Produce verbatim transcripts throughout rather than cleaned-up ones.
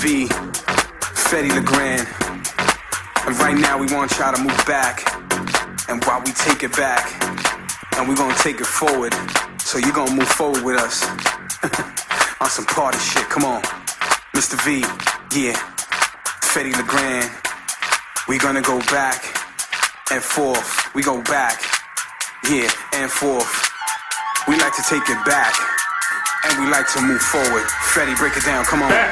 V, Fetty LeGrand. And right now we want y'all to move back. And while we take it back, and we're gonna take it forward, so you're gonna move forward with us. On some party shit, come on. Mister V, yeah, Fetty LeGrand. We gonna go back and forth. We go back, yeah, and forth. We like to take it back, and we like to move forward. Fetty, break it down, come on. Back,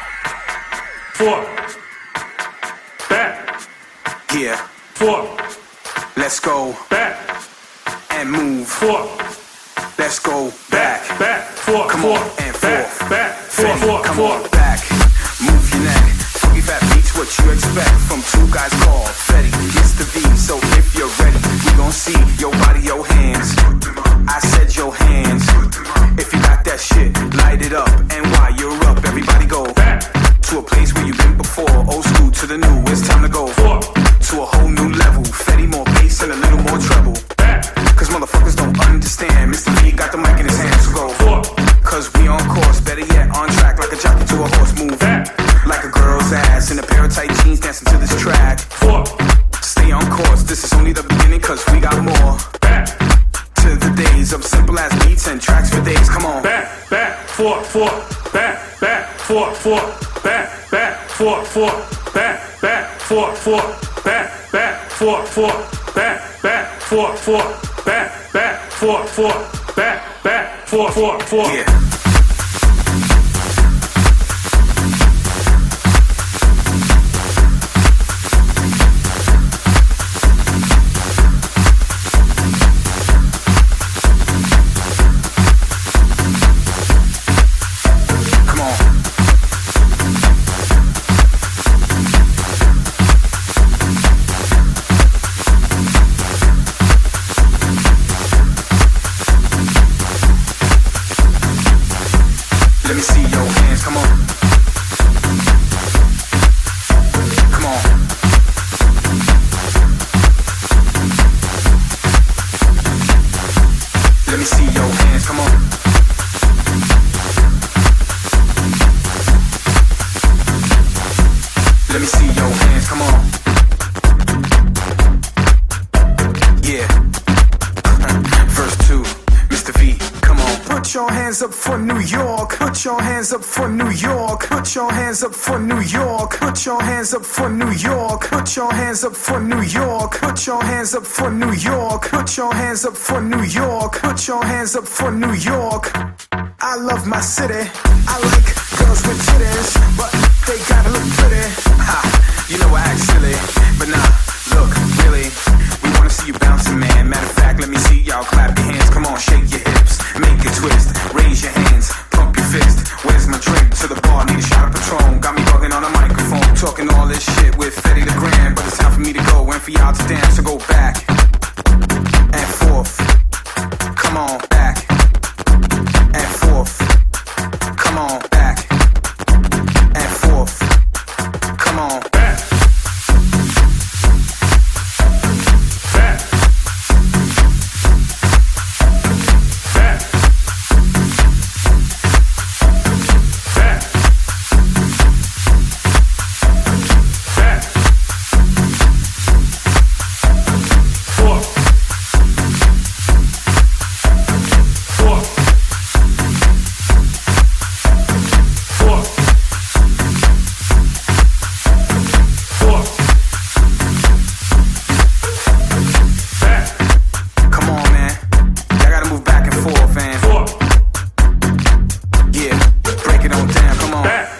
forth, back, yeah, forth, let's go back, and move. forth, Let's go back, back, back, forth, come forth, on, and back, forth. back, forth, Fetty, forth, come forth. on, back, move your neck. Funky fat beats, what you expect from two guys called Fetty, Mister V. So if you're ready, we gon' see your body, your hands. I said your hands. If you got that shit, light it up. And while you're up, everybody go Back to a place where you've been before. Old school to the new, it's time to go forth, to a whole new level. Fetty, more bass and a little more treble. back, Cause motherfuckers don't understand. Mister V got the mic in his hands, so go forth, Cause we on course, better yet on track. Like a jockey to a horse, move back, like a girl's ass in a pair of tight jeans, dancing to this track. forth, Stay on course, this is only the beginning, cause we got more. back, To the days of simple as beats and tracks for days, come on. back, back, forth, forth, back, back, forth, forth, back, back, forth, forth, back, back, forth, forth, back, back, forth, forth, back, back, forth, forth, back, back, forth, forth, back, back, forth, forth, forth. Yeah. Let me see your hands, come on. Come on. Let me see your hands, come on. Let me see your hands, come on. Yeah. Verse two, Mister V, come on. Put your hands up for New York. Put your hands up for New York. Put your hands up for New York. Put your hands up for New York. Put your hands up for New York. Put your hands up for New York. Put your hands up for New York. Put your hands up for New York. I love my city. I like girls with titties, but they gotta look pretty. Ha, you know I act silly, but nah, look, really, we wanna see you bouncing, man. Matter of fact, let me see y'all clap your hands. Come on, shake your hips, make it twist, raise your hands, pump your fist. Where's my drink? To the bar, need a shot of Patron. Got me bugging on a microphone, talking all this shit with Fetty LeGrand. But it's time for me to go and for y'all to dance. So go back and forth. Come on, back and forth. Come on, back and forth. Come on, Back, back, back, back, back, forth, forth, forth, forth, back, come on, man. Y'all gotta move back and forth, man. forth, Yeah, break it on down. Come on, back,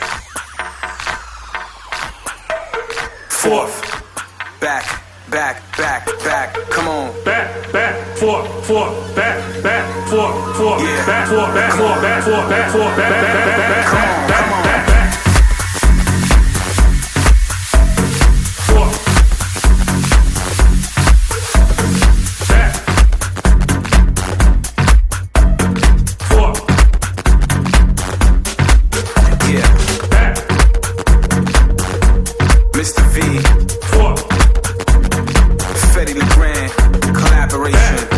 forth, back, back, back, back. Come on. back, back, forth, forth, back, back, forth, forth, Yeah. back, forth, back, forth, back, forth, back, forth, back, back, back, back, back, Come on, back, come on. back, back, forth, back, forth, Yeah, back, Mister V, forth, Fetty LeGrand, collaboration.